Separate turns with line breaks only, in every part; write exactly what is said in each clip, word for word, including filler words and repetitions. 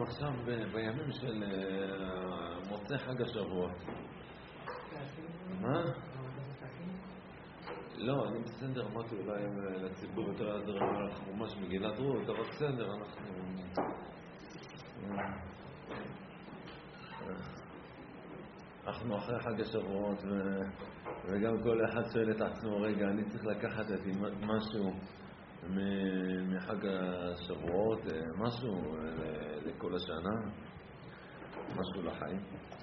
עכשיו בימים של מוצא חג השבועות. מה? לא, אני בסדר, אמרתי אולי לציבור יותר לעזור על החומש מגילת רות, אבל בסדר, אנחנו... אנחנו אחרי חג השבועות, וגם כל אחד שואל את עצמו, רגע, אני צריך לקחת את משהו מחג השבועות, משהו לכל השנה, משהו לחיים.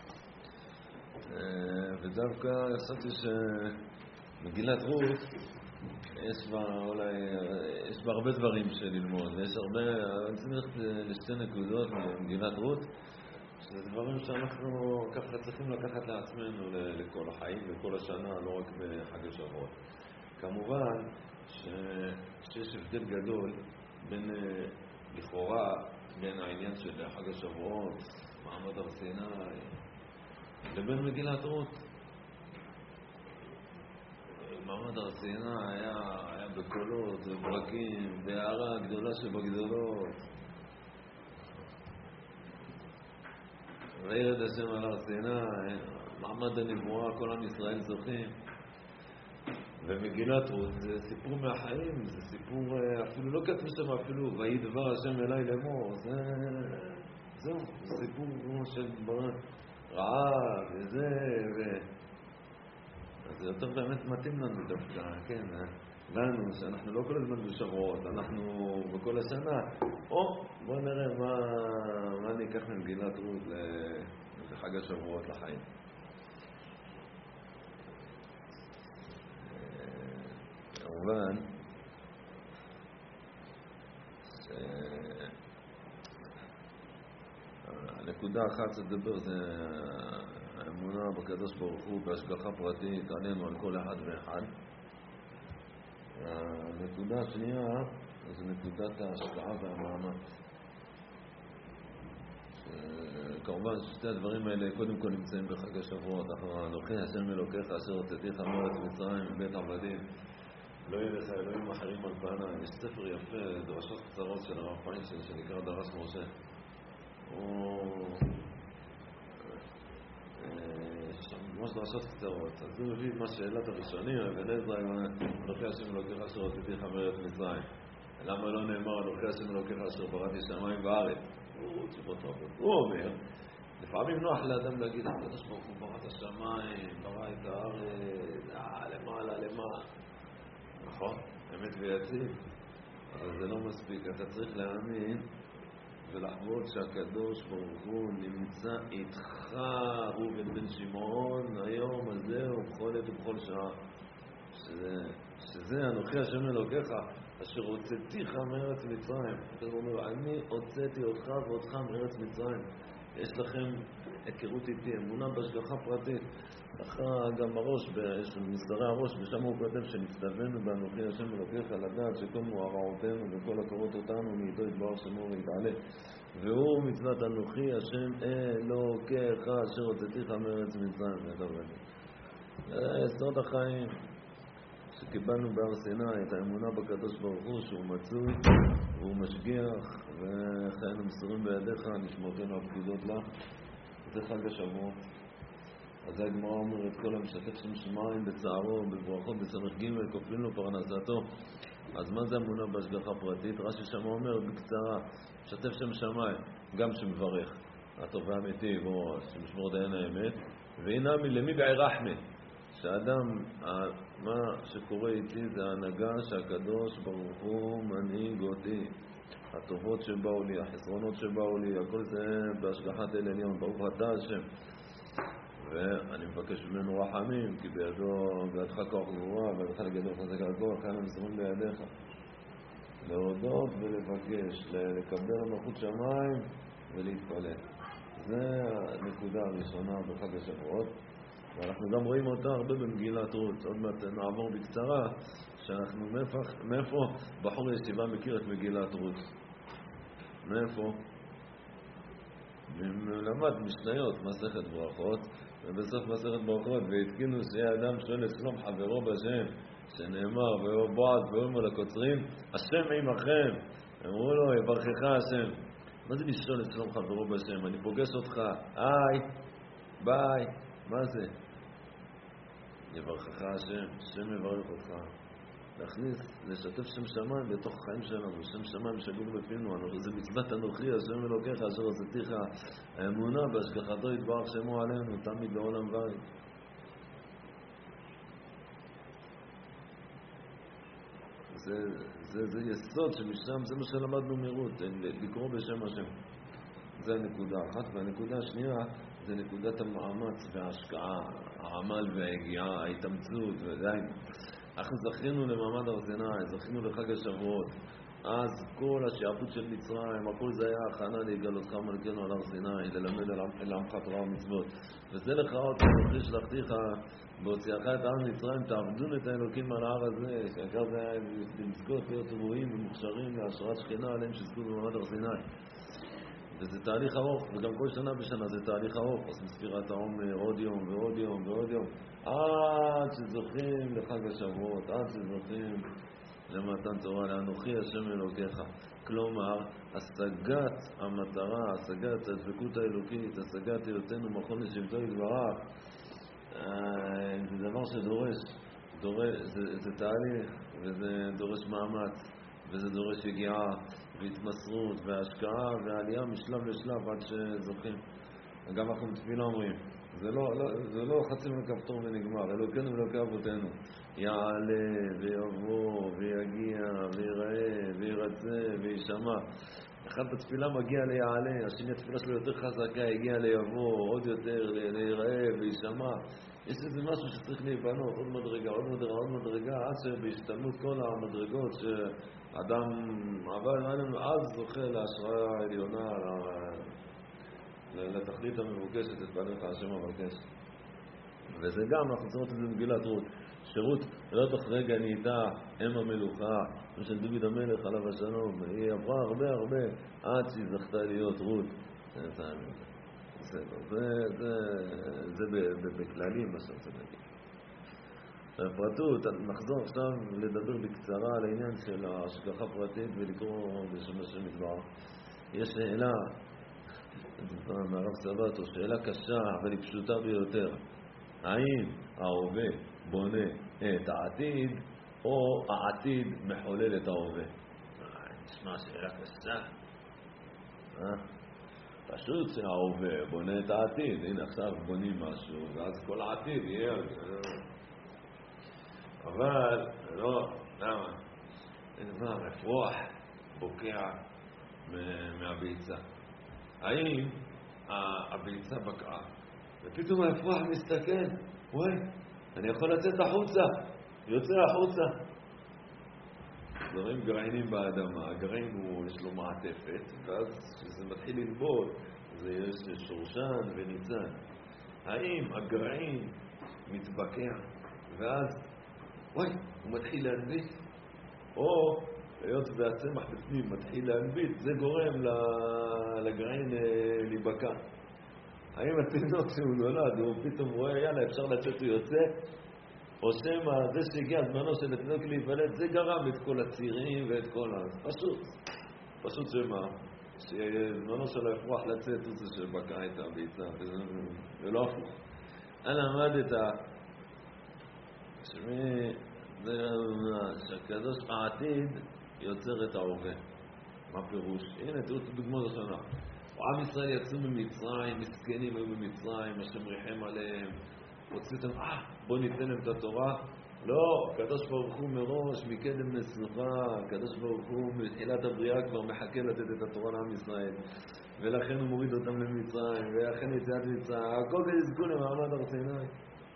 ודווקא חשבתי שמגילת רות, יש בה אולי, יש בה הרבה דברים שללמוד, ויש הרבה, אני צריך לשתי נקודות ממגילת רות, שזה דברים שאנחנו ככה צריכים לקחת לעצמנו לכל החיים, לכל השנה, לא רק בחג השבועות. כמובן שיש הבדל גדול בין, לכאורה, בין העניין של חג השבועות, מעמד הר סיני, לבין מגילת רות. מעמד הר סיני היה, היה בקולות וברקים, בהערה גדולה שבגדולות. וירד השם על הר סיני, מעמד הנבואה, כל עם ישראל זוכים. ומגילת רות זה סיפור מהחיים, זה סיפור, אפילו לא כתוב שם אפילו, ויהי דבר השם אליי לאמור, זה, זהו, זה סיפור של רעב וזה, ו... אז זה יותר באמת מתאים לנו דווקא, כן, לנו, שאנחנו לא כל הזמן בשבועות, אנחנו בכל השנה, או, בוא נראה מה, מה אני אקח ממגילת רות לחג השבועות לחיים. כמובן, הנקודה אחת שדבר זה האמונה בקדוש ברוך הוא בהשגחה פרטית עלינו, על כל אחד ואחד. הנקודה השנייה זה נקודת ההשקעה והמאמץ. כמובן ששתי הדברים האלה קודם כל נמצאים בחג השבועות. אנוכי השם אלוקיך אשר הוצאתיך מארץ מצרים מבית עבדים, לא יהיה לך אלוהים אחרים על פניי. יש ספר יפה, דרשות קצרות של הרב פיינשטיין שנקרא דרש משה. יש שם ממש דרשות קצרות. אז הוא מביא מה שאלת הראשונים, אבן עזרא, אנוכי השם אלוקיך אשר הוצאתיך מארץ מצרים. למה לא נאמר אנוכי השם אלוקיך אשר בראתי שמיים וארץ? הוא תשובות רבות. הוא אומר, לפעמים נוח לאדם להגיד, הקדוש ברוך הוא ברא את השמיים, ברא את הארץ, אה, למעלה, למעלה. נכון, אמת ויציב, אבל זה לא מספיק. אתה צריך להאמין ולחוות שהקדוש ברוך הוא נמצא איתך, הוא בן בן שמעון, היום הזה ובכל עת ובכל שעה. שזה, שזה אנוכי השם אלוקיך אשר הוצאתיך מארץ מצרים. אתה אומר, אני הוצאתי אותך ואותך מארץ מצרים. יש לכם היכרות איתי, אמונה בהשגחה פרטית. אחר גם הראש, יש מסדרי הראש, ושם הוא כותב שנצטווינו באנוכי השם אלוקיך לדעת שכל מוארעותינו וכל הקורות אותנו מאיתו יתברך שמו ויתעלה. והוא מצוות אנוכי השם אלוקיך אשר הוצאתיך מארץ מצרים. זה סוד החיים שקיבלנו בהר סיני, את האמונה בקדוש ברוך הוא שהוא מצוי והוא משגיח וחיינו מסורים בידיך, נשמרתנו הפקודות לה. זה חג השבועות. אז הגמרא אומרת, כל המשתף שם שמיים בצערו, בברכות, בסמך ג' כופלים לו פרנסתו. אז מה זה אמונה בהשגחה פרטית? רש"י שם אומר בקצרה, משתף שם שמיים, גם שמברך, הטוב והאמיתי, או שמשמור דיין האמת. והנה מלמי בעי רחמי, שאדם, מה שקורה איתי זה ההנהגה שהקדוש ברוך הוא מנהיג אותי. הטובות שבאו לי, החסרונות שבאו לי, הכל זה בהשגחת אל עליון, ברוך אתה השם. ואני מבקש ממנו רחמים, כי בידו, בידך כוח גבורה, בידך לגדול חזק על כוח, כאן המסורים בידיך. להודות ולבקש, לקבל מלכות שמיים ולהתפלל. זה הנקודה הראשונה בחג השבועות. ואנחנו גם רואים אותה הרבה במגילת רות. עוד מעט נעבור בקצרה, שאנחנו מאיפה, מאיפה בחור ישיבה מכיר את מגילת רות. מאיפה? למד משניות, מסכת ברכות, ובסוף מסכת ברכות, והתקינו שיהיה אדם שואל את שלום חברו בשם, שנאמר, ובועז ואומר לקוצרים, השם עמכם. אמרו לו, יברכך השם. מה זה לשאול את שלום חברו בשם? אני פוגש אותך, היי, ביי, מה זה? יברכך השם, השם יברך אותך. להכניס, לשתף שם שמיים בתוך החיים שלנו, שם שמיים שגור בפינו, זה מצוות אנוכי, השם אלוקיך, אשר עשיתיך, האמונה בהשגחתו יתברך שמו עלינו, תמיד לעולם ועד. זה, זה, זה יסוד שמשם, זה מה שלמדנו מרות, לקרוא בשם השם. זה הנקודה אחת, והנקודה השנייה זה נקודת המאמץ וההשקעה, העמל וההגיעה, ההתאמצות, ועדיין. אנחנו זכינו למעמד הר סיני, זכינו לחג השבועות. אז כל השעבוד של מצרים, הכל זה היה הכנה להגלותך מלכנו על הר סיני, ללמד אל עמך תורה ומצוות. וזה לך עוד אנוכי שלחתיך בהוציאך את עם מצרים, תעבדון את האלוקים על ההר הזה, שעיקר זה היה לזכות להיות ראויים ומוכשרים להשראת שכינה עליהם שזכו במעמד הר סיני. וזה תהליך ארוך, וגם כל שנה בשנה זה תהליך ארוך, אז מספירת העומר עוד יום ועוד יום ועוד יום, עד שזוכים לחג השבועות, עד שזוכים למתן תורה, לאנוכי השם אלוקיך. כלומר, השגת המטרה, השגת הדבקות האלוקית, השגת היותנו מכון לשבטו יתברך, זה דבר שדורש, דורש זה, זה תהליך, וזה דורש מאמץ, וזה דורש יגיעה והתמסרות והשקעה ועלייה משלב לשלב עד שזוכים. גם אנחנו בתפילה אומרים, זה לא, לא, זה לא חצי מכפתור ונגמר, אלוקינו ואלוקי אבותינו יעלה ויבוא ויגיע ויראה וירצה וישמע. אחד בתפילה מגיע ליעלה, השני התפילה שלו יותר חזקה, הגיע ליבוא, עוד יותר ליראה וישמע. יש איזה משהו שצריך להיבנות, עוד מדרגה, עוד מדרגה, עוד מדרגה, עד שבהשתלמות כל המדרגות שאדם עבר עלינו, אז זוכה להשראה העליונה, לתכלית המבוקשת, את בניך השם המבקש. וזה גם, אנחנו צריכים את זה במגילת רות. שירות לא תוך רגע נהייתה אם המלוכה, של דוד המלך עליו השלום. היא עברה הרבה הרבה עד שהיא זכתה להיות רות. בסדר, זה, זה, זה בכללים מה שאתה נגיד. בפרטות, נחזור עכשיו לדבר בקצרה על העניין של ההשגחה פרטית ולקרוא בשם השם יתברך. יש שאלה, מהרב סבתו, שאלה קשה אבל היא פשוטה ביותר. האם ההווה בונה את העתיד או העתיד מחולל את ההווה? נשמע שאלה קשה. אה? פשוט שההווה בונה את העתיד. הנה עכשיו בונים משהו ואז כל העתיד יהיה. אבל לא, למה? אין דבר, אפרוח בוקע מהביצה. האם הביצה בקעה ופתאום האפרוח מסתכל, וואי, אני יכול לצאת החוצה, יוצא החוצה. זרים גרעינים באדמה, הגרעין הוא, יש לו מעטפת, ואז כשזה מתחיל לנבול, זה יש שורשן וניצן. האם הגרעין מתבקע, ואז, וואי, הוא מתחיל להנביט, או היות והצמח בפנים מתחיל להנביט, זה גורם לגרעין להיבקע. האם התינוק שהוא נולד, הוא פתאום רואה, יאללה, אפשר לצאת, הוא יוצא, או שמה, זה שהגיע זמנו של התינוק להיוולד, זה גרם את כל הצירים ואת כל ה... פשוט, פשוט שמה, שזמנו של האפרוח לצאת, הוא זה שבקע את הביצה, זה לא הפוך. אני למד את ה... שמי, זה שהקדוש העתיד יוצר את ההווה. מה פירוש? הנה, תראו את הדוגמאות השנה. עם ישראל יצאו ממצרים, מסכנים היו במצרים, השם ריחם עליהם, הוצאתם, אה, בוא ניתן להם את התורה. לא, הקדוש ברוך הוא מראש, מקדם נסוכה, הקדוש ברוך הוא מתחילת הבריאה כבר מחכה לתת את התורה לעם ישראל. ולכן הוא מוריד אותם למצרים, ולכן יציאת מצרים, הכל כדי זכו למעמד הר סיני.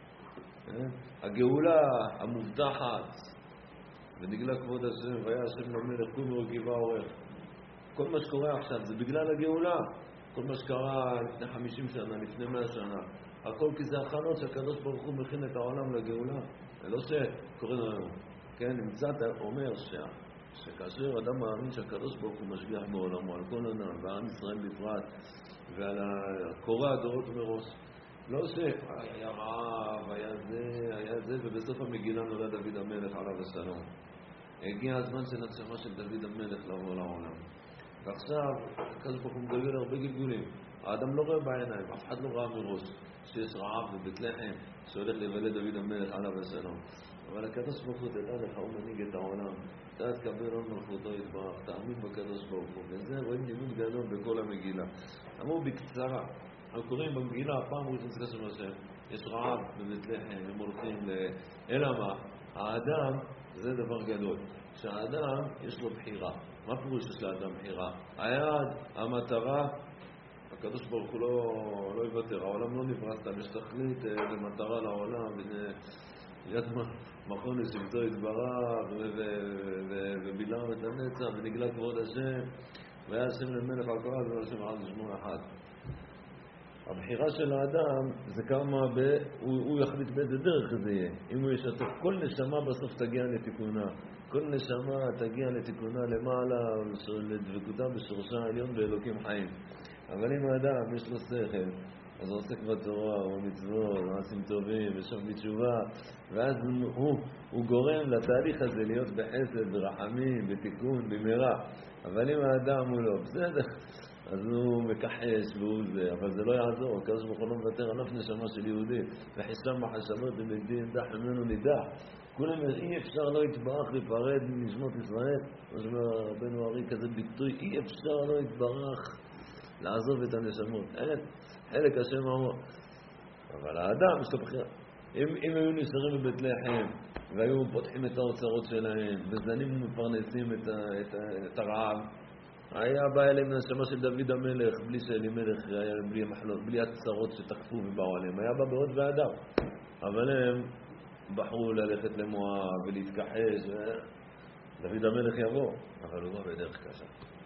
הגאולה המובטחת, ונגלה כבוד השם, והיה השם למלך, קום ורכיבה עורך. כל מה שקורה עכשיו זה בגלל הגאולה. כל מה שקרה לפני חמישים שנה, לפני מאה שנה, הכל כי זה הכנות שהקדוש ברוך הוא מכין את העולם לגאולה. זה לא שקורא לנו. כן, נמצא, אומר שה, שכאשר אדם מאמין שהקדוש ברוך הוא משגיח בעולמו על כל ענם, ועם ישראל בפרט, ועל קורא הדורות מראש, לא שהיה רעב, היה זה, היה זה, ובסוף המגילה נולד דוד המלך עליו השלום. הגיע הזמן של הנשמה של דוד המלך לבוא לעולם. ועכשיו, הקדוש ברוך הוא מגלגל הרבה גלגולים. האדם לא רואה בעיניים, אף אחד לא ראה מראש שיש רעב בבית לחם, שהולך להיוולד דוד המלך עליו השלום. אבל הקדוש ברוך הוא תדע לך, הוא מנהיג את העולם. אתה תקבל עוד מלכותו יתברך, תאמין בקדוש ברוך הוא. וזה רואים לימוד גדול בכל המגילה. אמרו בקצרה, אנחנו קוראים במגילה, הפעם הוא יתנצל של השם, יש רעב בבית לחם, הם הולכים ל... אלא מה? האדם, זה דבר גדול. שהאדם יש לו בחירה. מה פירוש יש לאדם בחירה? היעד, המטרה, הקדוש ברוך הוא לא, לא יוותר. העולם לא נברא סתם, יש תכלית ומטרה לעולם, ויד מכון לשבטו יתברך, ובילעם את הנצח, ונגלה כבוד השם, והיה השם למלך על כל העולם, והשם על שמו אחד. הבחירה של האדם זה כמה ב... הוא, הוא יחליט באיזה דרך זה יהיה. אם הוא ישתף, כל נשמה בסוף תגיע לתיקונה. כל נשמה תגיע לתיקונה למעלה, לדבקותה בשורשה העליון באלוקים חיים. אבל אם האדם יש לו שכל, אז הוא עוסק בתורה, הוא מצוות, מעשים טובים, ושם בתשובה, ואז הוא, הוא גורם לתהליך הזה להיות בחסד, ברחמים, בתיקון, במהרה. אבל אם האדם הוא לא בסדר, אז הוא מקחש והוא זה, אבל זה לא יעזור, הקדוש ברוך הוא לא מוותר על אף נשמה של יהודי, וחישם מחשבות ובדין דח ממנו נידח. כולם אי אפשר לא יתברך להיפרד מנשמות ישראל, כמו שאומר רבנו ארי כזה ביטוי, אי אפשר לא יתברך לעזוב את הנשמות. אין, חלק השם אמר. אבל האדם יש לו בחירה. אם, אם היו נשארים בבית לחם, והיו פותחים את האוצרות שלהם, וזנים ומפרנסים את, ה, את, ה, את הרעב, היה בא אליהם נשמה של דוד המלך, בלי שאלימלך, בלי המחלות, בלי הצרות שתקפו ובאו עליהם. היה בא בעוד ועדה. אבל הם בחרו ללכת למואב ולהתכחש, ודוד המלך יבוא, אבל הוא בא בדרך קשה.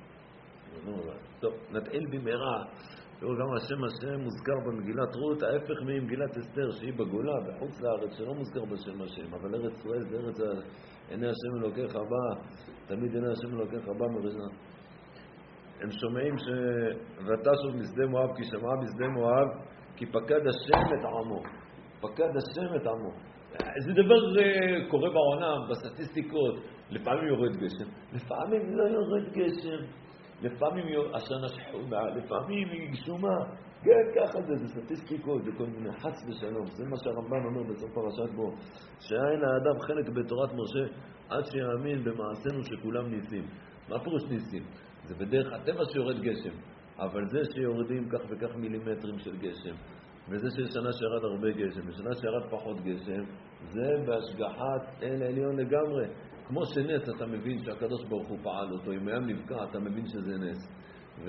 טוב, נתחיל במהרה. תראו גם השם השם מוזכר במגילת רות, ההפך ממגילת אסתר שהיא בגולה, בחוץ לארץ, שלא מוזכר בשם השם, אבל ארץ ישראל זה ארץ עיני השם אלוקיך בא, תמיד עיני השם אלוקיך בא מראשונה. הם שומעים ש... ותשוב משדה מואב, כי שמעה בשדה מואב, כי פקד השם את עמו. פקד השם את עמו. זה דבר קורה בעולם, בסטטיסטיקות. לפעמים יורד גשם, לפעמים לא יורד גשם. לפעמים השנה שחומה, לפעמים היא גשומה. כן, ככה זה, זה סטטיסטיקות, זה כל מיני חץ ושלום. זה מה שהרמב"ן אומר בסוף פרשת בו. שאין לאדם חלק בתורת משה, עד שיאמין במעשינו שכולם ניסים. מה פירוש ניסים? זה בדרך הטבע שיורד גשם, אבל זה שיורדים כך וכך מילימטרים של גשם, וזה ששנה שירד הרבה גשם, ושנה שירד פחות גשם, זה בהשגחת אל עליון לגמרי. כמו שנס אתה מבין שהקדוש ברוך הוא פעל אותו, אם היה נבקע אתה מבין שזה נס. ו...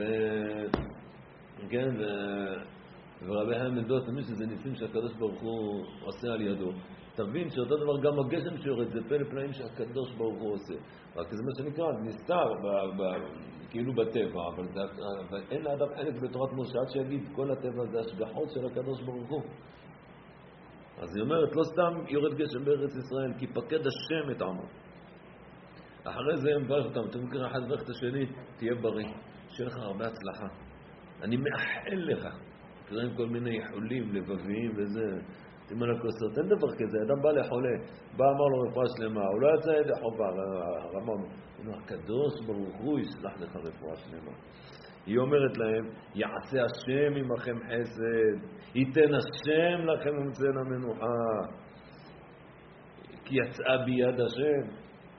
כן, ו... ורבי המדות, תמיד שזה ניסים שהקדוש ברוך הוא עושה על ידו. תבין שאותו דבר גם הגשם שיורד, זה פלא פלאים שהקדוש ברוך הוא עושה. רק זה מה שנקרא, נסתר ב, ב, כאילו בטבע, אבל, זה, אבל אין לאדם חלק בתורת משה, עד שיגיד כל הטבע זה השגחות של הקדוש ברוך הוא. אז היא אומרת, לא סתם יורד גשם בארץ ישראל, כי פקד השם את עמו. אחרי זה הם מברך אותם, אתם מכירים אחד מברך את השני, תהיה בריא, שיהיה לך הרבה הצלחה. אני מאחל לך. קוראים כל מיני חולים, לבביים וזה. תימן הכוסות, אין דבר כזה, אדם בא לחולה, בא אמר לו רפואה שלמה, הוא לא יצא ידי חובה, הרמב"ם, הוא אומר, הקדוש ברוך הוא ישלח לך רפואה שלמה. היא אומרת להם, יעשה השם עמכם חסד, ייתן השם לכם ומצא למנוחה, כי יצאה ביד השם.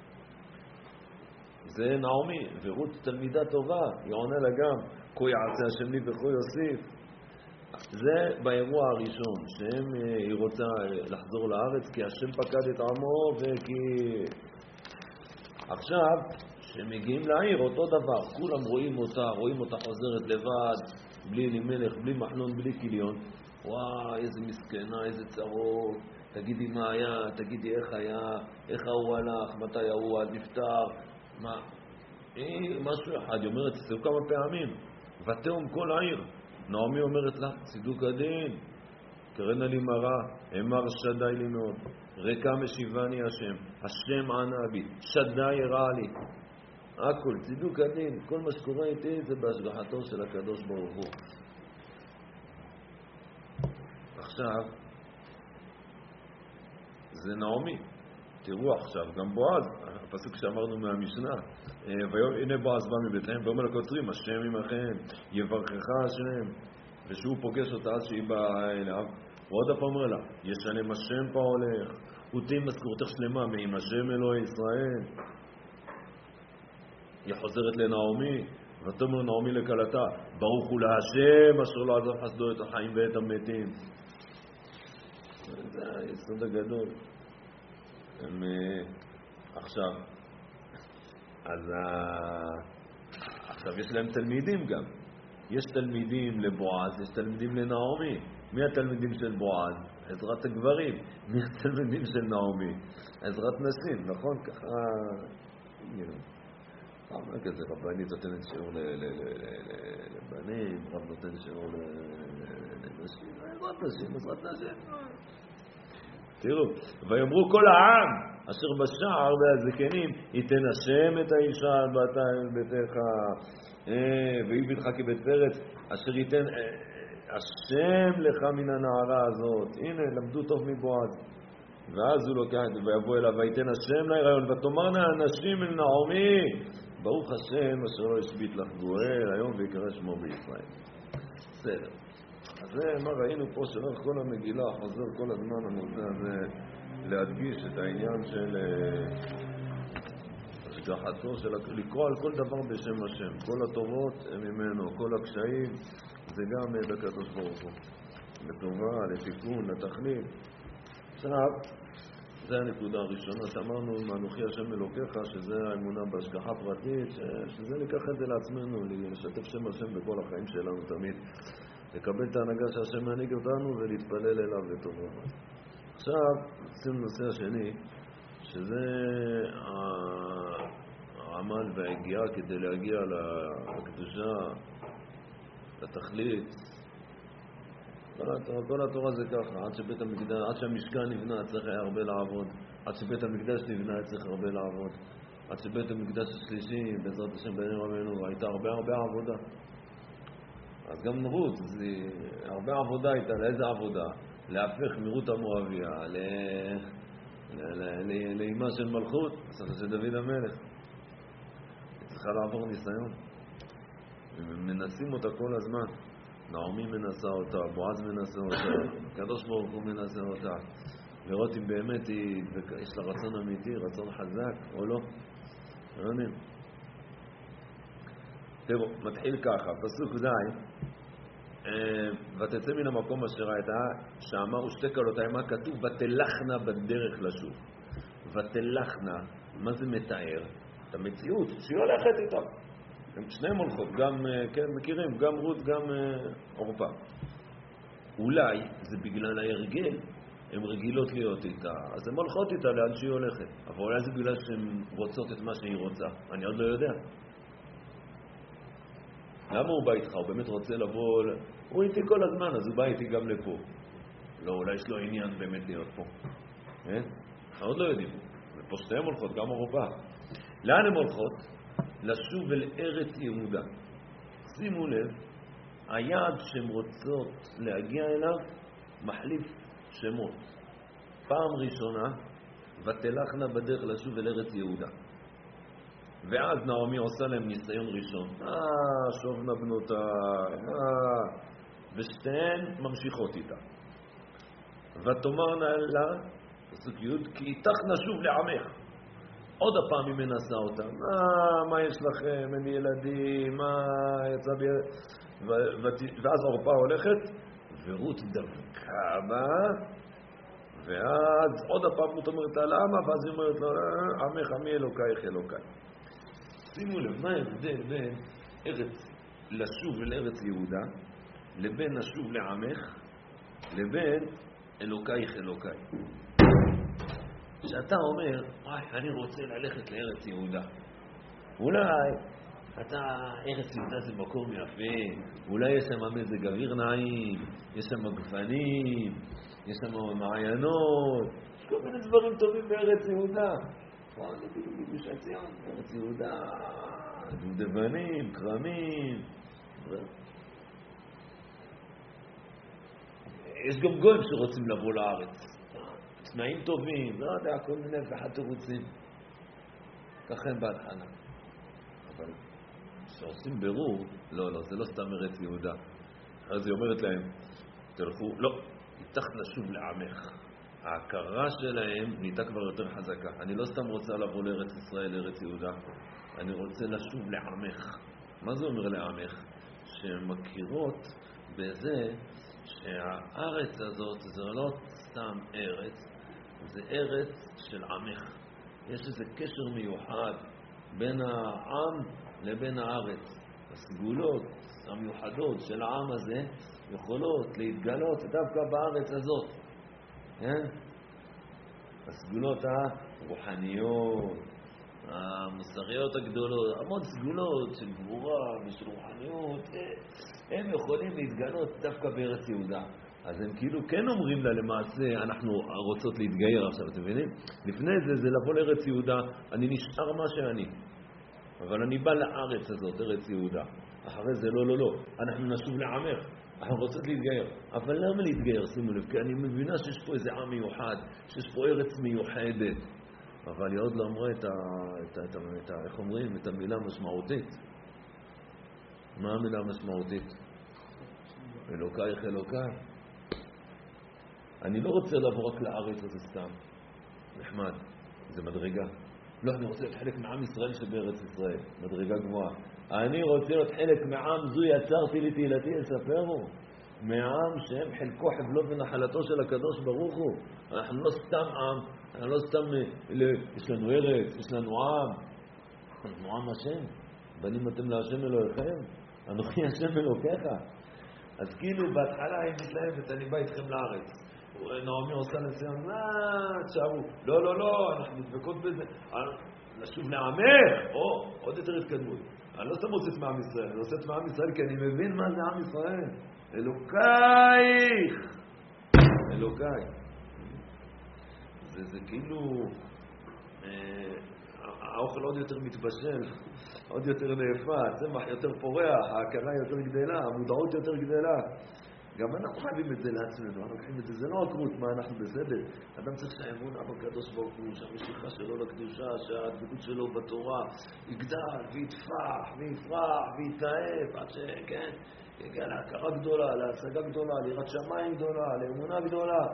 זה נעמי, ורות תלמידה טובה, היא עונה לה גם, כה יעשה השם לי וכה יוסיף. זה באירוע הראשון, שהם, היא רוצה לחזור לארץ כי השם פקד את עמו וכי... עכשיו, שמגיעים לעיר אותו דבר, כולם רואים אותה, רואים אותה חוזרת לבד, בלי אלימלך, בלי מחנון, בלי כיליון. וואי, איזה מסכנה, איזה צרות, תגידי מה היה, תגידי איך היה, איך הוא הלך, מתי הוא עד נפטר, מה? היא, משהו אחד, היא אומרת, זה כמה פעמים, ותאום כל העיר. נעמי אומרת לה, צידוק הדין, קרנה לי מראה, אמר שדי לי מאוד, ריקה משיבני השם, השם ענה בי, שדי הראה לי. הכל, צידוק הדין, כל מה שקורה איתי זה בהשגחתו של הקדוש ברוך הוא. עכשיו, זה נעמי, תראו עכשיו, גם בועז, הפסוק שאמרנו מהמשנה, והנה בועז בא מבית-לחם, ואומר לקוצרים, השם עמכם, יברכך השם, ושהוא פוגש אותה אז שהיא באה אליו, ועוד הפעם אומר לה, ישלם השם פה הולך, ותהי משכורתך שלמה מעם השם אלוהי ישראל. היא חוזרת לנעמי, ותאמר נעמי לכלתה, ברוך הוא להשם אשר לא עזב חסדו את החיים ואת המתים. זה היסוד הגדול. הם, עכשיו, אז עכשיו יש להם תלמידים גם. יש תלמידים לבועז, יש תלמידים לנעמי. מי התלמידים של בועז? עזרת הגברים. מי התלמידים של נעמי? עזרת נשים, נכון? ככה... פעם כזה, רבנית נותנת שיעור לבנים, רב נותן שיעור לנשים, עזרת נשים, עזרת נשים. תראו, ויאמרו כל העם אשר בשער והזקנים, ייתן השם את האישה על ביתך, ויהי ביתך כבית פרץ, אשר ייתן השם לך מן הנערה הזאת. הנה, למדו טוב מבועז. ואז הוא לוקח את זה ויבוא אליו, וייתן השם להיריון, ותאמרנה הנשים אל נעמי, ברוך השם אשר לא השבית לך גואל היום ויקרא שמו בישראל. בסדר. אז זה מה ראינו פה, שלאורך כל המגילה חוזר כל הזמן הנושא הזה להדגיש את העניין של השגחתו, של לקרוא על כל דבר בשם השם. כל התורות הם ממנו, כל הקשיים זה גם מאת הקדוש ברוך הוא. לטובה, לתיקון, לתכלית. עכשיו, זה הנקודה הראשונה שאמרנו, מאנוכי השם אלוקיך, שזה האמונה בהשגחה פרטית, שזה ניקח את זה לעצמנו, לשתף שם השם בכל החיים שלנו תמיד, לקבל את ההנהגה שהשם מנהיג אותנו ולהתפלל אליו לטובו. עכשיו, נושאים לנושא השני, שזה העמל וההגיעה כדי להגיע לקדושה, לתכלית. כל התורה זה ככה, עד שבית המקדש, עד שהמשכן נבנה צריך היה הרבה לעבוד, עד שבית המקדש נבנה צריך הרבה לעבוד, עד שבית המקדש השלישי בעזרת השם בימים רבנו הייתה הרבה הרבה עבודה. אז גם רות, הרבה עבודה הייתה. לאיזה עבודה? להפך מרות המואביה לאימה של מלכות, סבתא של דוד המלך. היא צריכה לעבור ניסיון, מנסים אותה כל הזמן. נעמי מנסה אותה, בועז מנסה אותה, הקדוש ברוך הוא מנסה אותה, לראות אם באמת היא, יש לה רצון אמיתי, רצון חזק או לא. רענים. תראו, מתחיל ככה, פסוק ז', ותצא מן המקום אשר הייתה, שאמרו שתי קלותיים, מה כתוב? ותלכנה בדרך לשוב. ותלכנה, מה זה מתאר? את המציאות שהיא הולכת איתה. הם שניהם הולכות, גם, כן, מכירים, גם רות, גם אורפה. אולי זה בגלל ההרגל, הן רגילות להיות איתה, אז הן הולכות איתה לאן שהיא הולכת. אבל אולי זה בגלל שהן רוצות את מה שהיא רוצה. אני עוד לא יודע. למה הוא בא איתך? הוא באמת רוצה לבוא... הוא איתי כל הזמן, אז הוא בא איתי גם לפה. לא, אולי יש לו עניין באמת להיות פה. כן? אנחנו עוד לא יודעים. ופה שתיהם הולכות, גם אורפה. לאן הן הולכות? לשוב אל ארץ יהודה. שימו לב, היעד שהן רוצות להגיע אליו מחליף שמות. פעם ראשונה, ותלכנה בדרך לשוב אל ארץ יהודה. ואז נעמי עושה להם ניסיון ראשון. אה, שובנה בנותה, אה, ושתיהן ממשיכות איתה. ותאמרנה לה, פסוק י', כי איתך נשוב לעמך. עוד הפעם היא מנסה אותה. מה, מה יש לכם? אין ילדים, מה יצא ב... ו... ו... ואז אורפה הולכת, ורות דווקא בה, ואז עוד הפעם רות אומרת לה, למה? ואז היא אומרת לו, עמך עמי אלוקייך אלוקי. שימו לב, מה ההבדל בין ארץ, לשוב אל ארץ יהודה, לבין לשוב לעמך, לבין אלוקייך אלוקי. שאתה אומר, וואי, אני רוצה ללכת לארץ יהודה. אולי, אתה, ארץ יהודה זה מקום יפה, אולי יש שם מזג אוויר נעים, יש שם גפנים, יש שם מעיינות, יש כל מיני דברים טובים בארץ יהודה. וואי, זה בדיוק בגוש עציון, ארץ יהודה, דובדבנים, כרמים. יש גם גויים שרוצים לבוא לארץ. תנאים טובים, לא יודע, כל מיני ואחד תירוצים. ככה הם בהתחלה. אבל כשעושים בירור, לא, לא, זה לא סתם ארץ יהודה. אז היא אומרת להם, תלכו, לא, איתך לשוב לעמך. ההכרה שלהם נהייתה כבר יותר חזקה. אני לא סתם רוצה לבוא לארץ ישראל, לארץ יהודה. אני רוצה לשוב לעמך. מה זה אומר לעמך? שהן מכירות בזה שהארץ הזאת זה לא סתם ארץ, זה ארץ של עמך. יש איזה קשר מיוחד בין העם לבין הארץ. הסגולות המיוחדות של העם הזה יכולות להתגלות דווקא בארץ הזאת. כן? הסגולות הרוחניות, המוסריות הגדולות, המון סגולות של גבורה ושל רוחניות, הם יכולים להתגלות דווקא בארץ יהודה. אז הם כאילו כן אומרים לה למעשה, אנחנו רוצות להתגייר עכשיו, אתם מבינים? לפני זה זה לבוא לארץ יהודה, אני נשאר מה שאני, אבל אני בא לארץ הזאת, ארץ יהודה. אחרי זה לא, לא, לא, אנחנו נשוב לעמך, אנחנו רוצות להתגייר. אבל למה להתגייר? שימו לב, כי אני מבינה שיש פה איזה עם מיוחד, שיש פה ארץ מיוחדת. אבל היא עוד לא אמרה את ה... את ה... את ה... את ה... איך אומרים? את המילה המשמעותית. מה המילה המשמעותית? אלוקייך אלוקיי. אני לא רוצה לבוא רק לארץ הזה סתם. נחמד. זה מדרגה. לא, אני רוצה להיות חלק מעם ישראל שבארץ ישראל. מדרגה גבוהה. אני רוצה להיות חלק מעם זו יצרתי לי תהילתי יספרו. מעם שהם חלקו חבלו ונחלתו של הקדוש ברוך הוא. אנחנו לא סתם עם, אנחנו לא סתם, יש לנו ארץ, יש לנו עם. אנחנו עם השם. בנים אתם להשם אלוהיכם, אנוכי השם אלוקיך. אז כאילו בהתחלה היא מתלהבת, אני בא איתכם לארץ. נעמי עושה לסיום, מה, תשארו. לא, לא, לא, אנחנו מתבקות בזה. לשוב לעמך, או, עוד יותר התקדמות. אני לא סתם עושה את מעם ישראל, אני עושה את מעם ישראל כי אני מבין מה זה עם ישראל. אלוקייך, אלוקיי. זה, זה כאילו, אה, האוכל עוד יותר מתבשל, עוד יותר נאפה, הצמח יותר פורח, ההכרה יותר גדלה, המודעות יותר גדלה. גם אנחנו חייבים את זה לעצמנו, אנחנו חייבים את זה, זה לא עקרות מה אנחנו בסדר. אדם צריך שהאמונה בקדוש ברוך הוא, שהמשיכה שלו לקדושה, שהדבקות שלו בתורה יגדל ויתפח ויפרח ויתאהב, עד שכן, יגיע להכרה גדולה, להשגה גדולה, ליראת שמיים גדולה, לאמונה גדולה.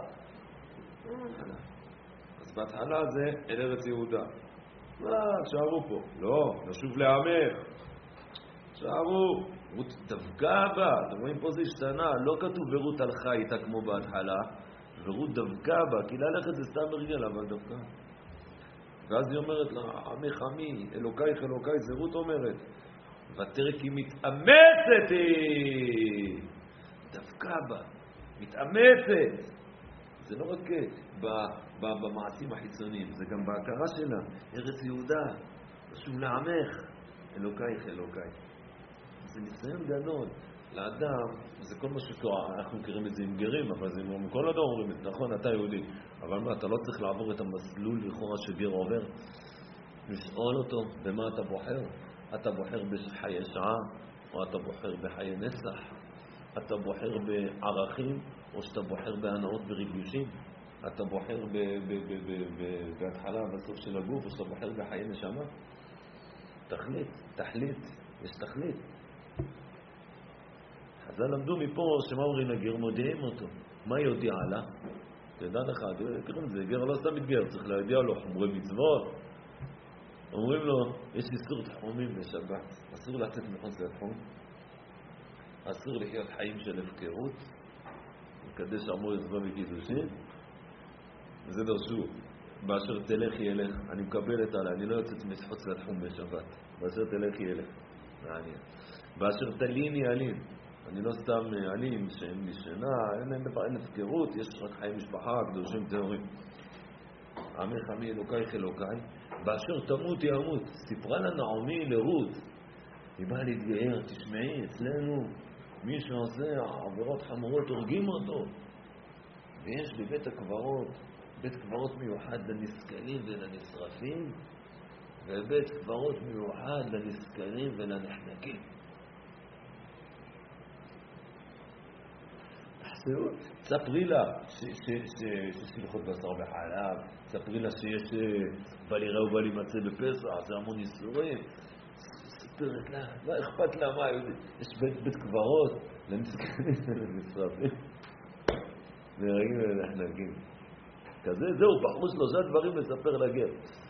אז בהתחלה זה אל ארץ יהודה. מה, תשארו פה. לא, נשוב לעמך. תשארו. רות דווקא בה. אתם רואים פה זה השתנה. לא כתוב ורות הלכה איתה כמו בהתחלה. ורות דווקא בה. כי ללכת זה סתם הרגל, אבל דווקא. ואז היא אומרת לה, עמך עמי, אלוקייך אלוקיי, זה רות אומרת. ותראה כי מתאמצת היא. דווקא בה. מתאמצת. זה לא רק במעשים החיצוניים, זה גם בהכרה שלה. ארץ יהודה, לשוב לעמך, אלוקייך אלוקיי. זה ניסיון גדול. לאדם, זה כל מה שקורה, אנחנו מכירים את זה עם גרים, אבל זה כל אדם אומרים את זה, נכון, אתה יהודי. אבל מה, אתה לא צריך לעבור את המסלול לכאורה שגר עובר? לשאול אותו, במה אתה בוחר? אתה בוחר בחיי שעה, או אתה בוחר בחיי נצח? אתה בוחר בערכים, או שאתה בוחר בהנאות וריגושים? אתה בוחר בהתחלה ובסוף של הגוף, או שאתה בוחר בחיי נשמה? תחליט, תחליט, יש תחליט. חז"ל למדו מפה שמה אומרים לגר, מודיעים אותו. מה יודיע לה? תדע לך, קוראים לזה, גר לא סתם מתגר, צריך להודיע לו חומרי מצוות. אומרים לו, יש איסור תחומים בשבת, אסור לצאת מחוץ לתחום, אסור לחיות חיים של הפקרות, מקדש עמו יזבא וקידושין, וזה דרשו, באשר תלך ילך, אני מקבלת עליי, אני לא יוצאת מחוץ לתחום בשבת, באשר תלך ילך, מעניין. באשר תלין ילין, אני לא סתם עלים שאין לי שינה, אין להם דבר, אין הפקרות, יש רק חיי משפחה, קדושים טהורים. עמך עמי אלוקייך אלוקיי, באשר תמות ימות. סיפרה לה נעמי לרות, היא באה להתגייר, תשמעי, אצלנו מי שעושה עבירות חמורות הורגים אותו, ויש בבית הקברות בית קברות מיוחד לנזקנים ולנשרפים, ובית קברות מיוחד לנזקנים ולנחנקים. ספרי לה ששמחות בשר בחלב, ספרי לה שיש בל יראה ובל יימצא בפסח, זה המון ייסורים. ספרת לה, לא אכפת לה מה, יש בית קברות, לנזכנים לנשרפים. נהרגים ונחנקים. כזה, זהו, בחרו שלושה דברים לספר לגר.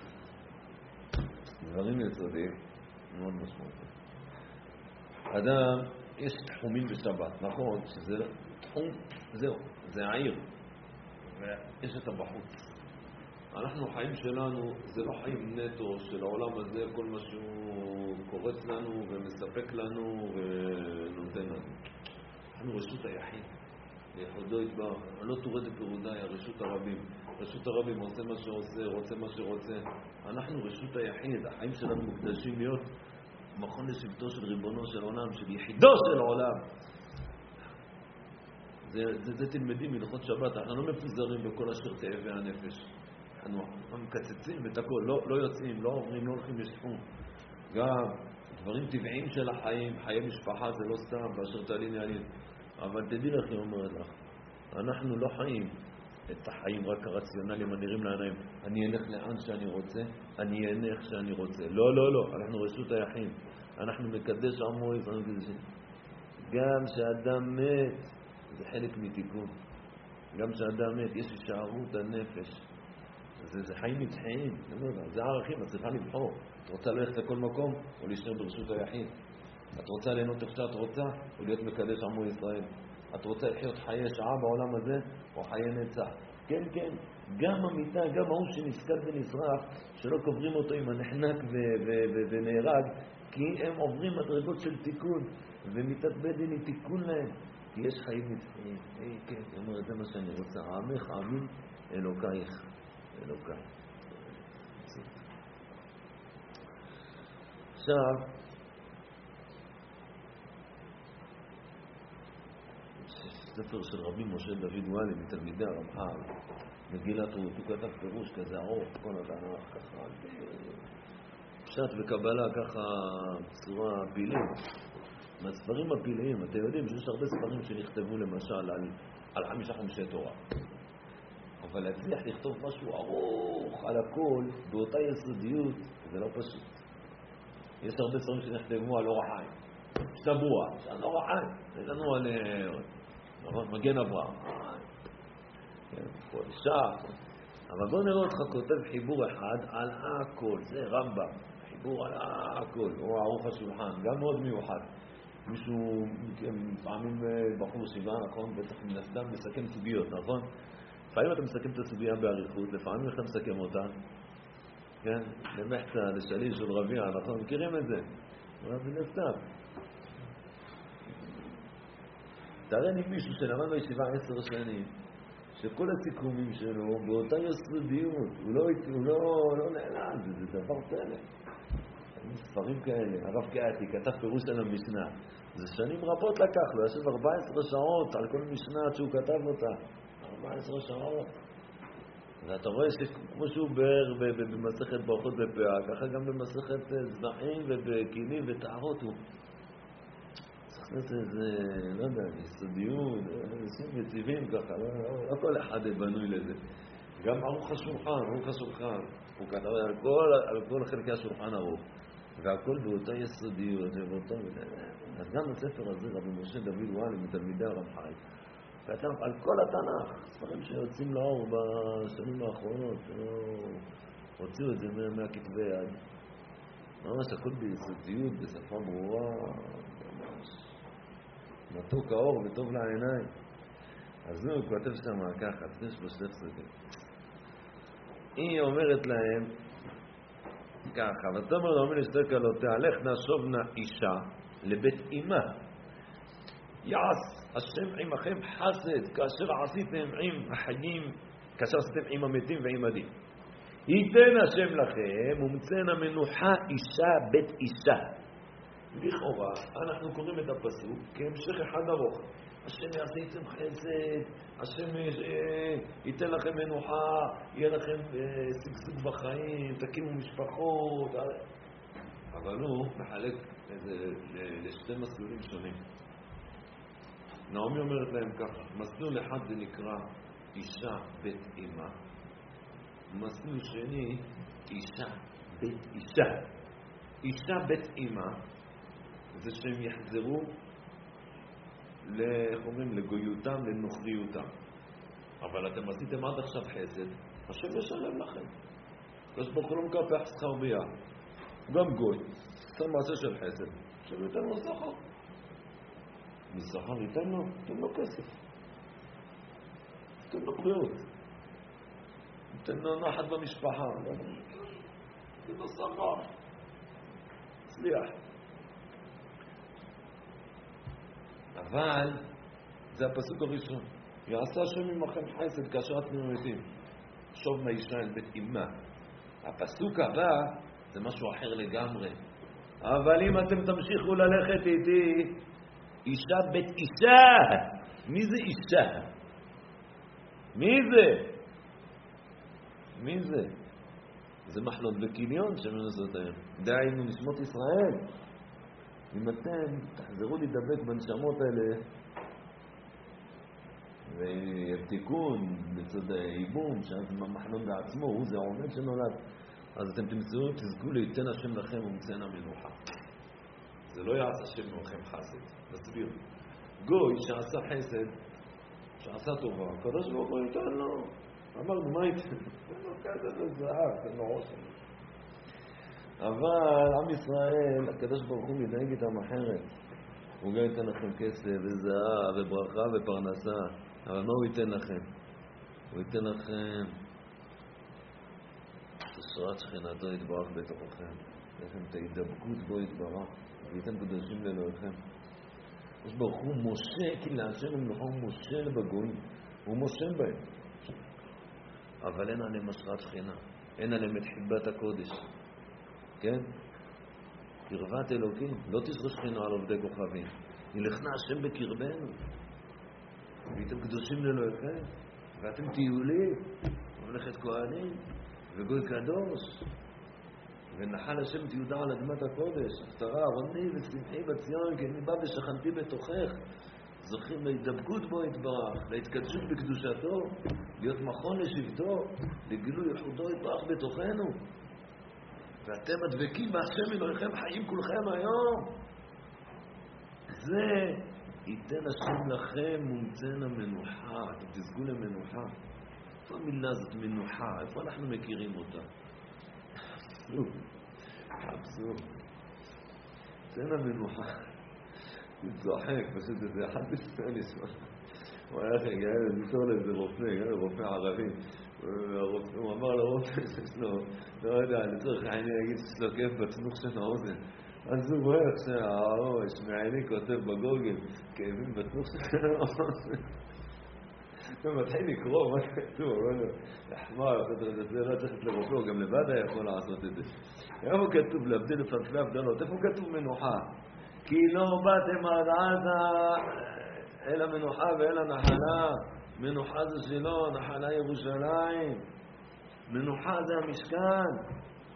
דברים יסודיים, מאוד משמעותיים. אדם, יש תחומים בשבת, נכון? שזה תחום, זהו, זה העיר. ויש את הבחוץ. אנחנו, חיים שלנו, זה לא חיים נטו של העולם הזה, כל מה שהוא קורץ לנו ומספק לנו ונותן לנו. אנחנו רשות היחיד. ליחודו יתברך, לא תורד לפירודאי, רשות הרבים. רשות הרבים עושה מה שעושה, רוצה מה שרוצה. אנחנו רשות היחיד, החיים שלנו מוקדשים להיות מכון לשבטו של ריבונו של עולם, של יחידו של עולם. זה, זה, זה תלמדים מלכות שבת, אנחנו לא מפוזרים בכל אשר תאבי הנפש. אנחנו מקצצים את הכל, לא, לא יוצאים, לא עוברים, לא הולכים לשחום. גם דברים טבעיים של החיים, חיי משפחה זה לא סתם, באשר תעלין יעלין. אבל תדעי לך, היא אומרת לך, אנחנו לא חיים את החיים רק הרציונליים הנראים לעיניים. אני אלך לאן שאני רוצה, אני אהנה איך שאני רוצה. לא, לא, לא, אנחנו רשות היחיד. אנחנו מקדש עמו ישראל קדושים. גם שאדם מת, זה חלק מתיקון. גם שאדם מת, יש הישארות הנפש. זה, זה חיים נצחיים, זה ערכים, את צריכה לבחור. את רוצה ללכת לכל מקום, או להישאר ברשות היחיד. את רוצה ליהנות איך שאת רוצה, או להיות מקדש עמו ישראל. את רוצה לחיות חיי שעה בעולם הזה, או חיי נצח. כן, כן, גם המיטה, גם ההוא שנפקד ונשרף, שלא קוברים אותו עם הנחנק ו- ו- ו- ונהרג, כי הם עוברים מדרגות של תיקון, ומיטת בדין היא תיקון להם. כי יש חיים נצחיים. היי, כן, היא אומרת, זה מה שאני רוצה. עמך, עמים, אלוקייך. אלוקיי. עכשיו, ספר של רבי משה דוד וואלי, מתלמידי הרמח"ל, מגילת רות, הוא כתב פירוש כזה ארוך, כל התנ"ך ככה, פשט וקבלה ככה בצורה פילית. מהספרים הפיליים, אתם יודעים שיש הרבה ספרים שנכתבו למשל על, על חמישה חומשי תורה. אבל להצליח לכתוב משהו ארוך על הכל, באותה יסודיות, זה לא פשוט. יש הרבה ספרים שנכתבו על אורח חיים. שבוע, על אורח חיים. יש לנו על מגן אברהם. כל שעה. אבל בוא נראה אותך כותב חיבור אחד על הכל. זה רמב"ם. חיבור על הכל. או ערוך השולחן. גם מאוד מיוחד. מישהו, פעמים בחור שבעה, נכון? בטח מן הסתם מסכם סוגיות, נכון? לפעמים אתה מסכם את הסוגיה באריכות, לפעמים אתה מסכם אותה. כן? למחצה, לשליש, של רביע, נכון? מכירים את זה? אבל זה נסתם. תראה לי מישהו שלמד בישיבה עשר שנים, שכל הסיכומים שלו באותה יסודיות, הוא לא, הוא לא, לא נעלם, זה, זה דבר פלא. ספרים כאלה, הרב קהתי כתב פירוש על המשנה. זה שנים רבות לקח לו, ישב ארבע עשרה שעות על כל משנה שהוא כתב אותה. ארבע עשרה שעות. ואתה רואה שכמו שהוא באר במסכת ברכות בפאה, ככה גם במסכת זבחים ובקינים וטהרות הוא. צריך להיות איזה, לא יודע, יסודיות, איזשהם יציבים ככה, לא, לא כל אחד בנוי לזה. גם ערוך השולחן, ערוך השולחן, הוא כתב על כל, על כל חלקי השולחן ערוך. והכל באותה יסודיות, ובאותו... אז גם הספר הזה, רבי משה דוד וואלי, מתלמידי הרמח"ל, כתב על כל התנ"ך, ספרים שיוצאים לאור בשנים האחרונות, הוציאו את זה מהכתבי יד. ממש הכל ביסודיות, בשפה ברורה, ממש מתוק האור וטוב לעיניים. אז הוא כותב שם ככה, יש בו שתי פסוקים. היא אומרת להם, ככה, ותאמר לאומי לשתי כלותיה, לך נשובנה אישה לבית אמה. יעש השם עמכם חסד, כאשר עשיתם עם החיים, כאשר עשיתם עם המתים ועם הדין. ייתן השם לכם, ומצאנה מנוחה אישה בית אישה. לכאורה, אנחנו קוראים את הפסוק כהמשך אחד ארוך. השם יעשה איתם חסד, השם ייתן לכם מנוחה, יהיה לכם סגסוג בחיים, תקימו משפחות. אבל הוא מחלק לשתי מסלולים שונים. נעמי אומרת להם ככה, מסלול אחד זה נקרא אישה בית אמא, מסלול שני אישה בית אישה. אישה בית אמא זה שהם יחזרו איך אומרים, לגויותם, לנוכריותם. אבל אתם עשיתם עד עכשיו חסד, השם ישלם לכם. יש בו כלום מקפח שכר ביד. גם גוי, עשה מעשה של חסד, השם ייתן לו שכר. משכר ייתן לו, ייתן לו כסף. ייתן לו בריאות. ייתן לו נחת במשפחה. ייתן לו שכר. הצליח. אבל זה הפסוק הראשון. יעשה השם עמכם חסד כאשר אתם מתים. שוב מהאישה אל בית אמה. הפסוק הבא זה משהו אחר לגמרי. אבל אם אתם תמשיכו ללכת איתי, אישה בית אישה. מי זה אישה? מי זה? מי זה? זה מחלות וקיליון שמנסות היום. דהיינו נשמות ישראל. אם אתם תחזרו להידבק בנשמות האלה ותיקון בצד האיבום שאז מחלון בעצמו הוא זה העומד שנולד, אז אתם תמצאו, תזכו ליתן השם לכם ומצאנה מנוחה. זה לא יעשה השם מלכם חסד. נסביר. גוי שעשה חסד, שעשה טובה, הקדוש ברוך הוא ייתן לו. אמרנו מה ייתן? תן לו כסף וזהב, תן לו עושר. אבל עם ישראל, הקדוש ברוך הוא מתנהג איתם אחרת. הוא גם ייתן לכם כסף וזהב וברכה ופרנסה. אבל מה הוא ייתן לכם? הוא ייתן לכם תשורת שכינתו יתברך בתוככם. לכם את ההידבקות בו יתברך. וייתם קדושים לאלוהיכם. יש ברוך הוא משה, כי להשם המלוכה הוא משה בגויים. הוא משה בהם. אבל אין עליהם השראת שכינה. אין עליהם את חיבת הקודש. כן? קרבת אלוקים. לא תזכו שכינה על עובדי כוכבים. ילכנה השם בקרבנו. והייתם קדושים לאלוהיכם. ואתם תהיו לי. ממלכת כהנים. וגוי קדוש. ונחל השם תיודע על אדמת הקודש. הפטרה, ארוני ושמחי בציון, כי אני בא ושכנתי בתוכך. זוכים להידבקות בו יתברך, להתקדשות בקדושתו, להיות מכון לשבטו, לגילוי ייחודו יתברך בתוכנו. ואתם הדבקים בהשם אלוהיכם חיים כולכם היום. זה ייתן השם לכם מומצאנה מנוחה. אתם תזכו למנוחה. איפה המילה הזאת מנוחה? איפה אנחנו מכירים אותה? אבסורד. מומצאנה מנוחה. מתזוחק, פשוט איזה אחד בספר נשמע. הוא היה חייג, היה לזכור לאיזה רופא, היה רופא ערבי. הוא אמר לרופא שיש לו, לא יודע, לצורך העניין יגיד שיש לו כאב בצנוך של האוזן. אז הוא רואה איך שהראש מעייני כותב בגוגל, כאבים בצנוך של האוזן. הוא מתחיל לקרוא מה כתוב, הוא אומר לו, לחמר, זה לא צריך לרופא, הוא גם לבד היה יכול לעשות את זה. איפה כתוב להבדיל לפרקלי הבדלות? איפה כתוב מנוחה? כי לא באתם עד עזה אל המנוחה ואל הנחלה. מנוחה זה שלו, נחלה ירושלים. מנוחה זה המשכן.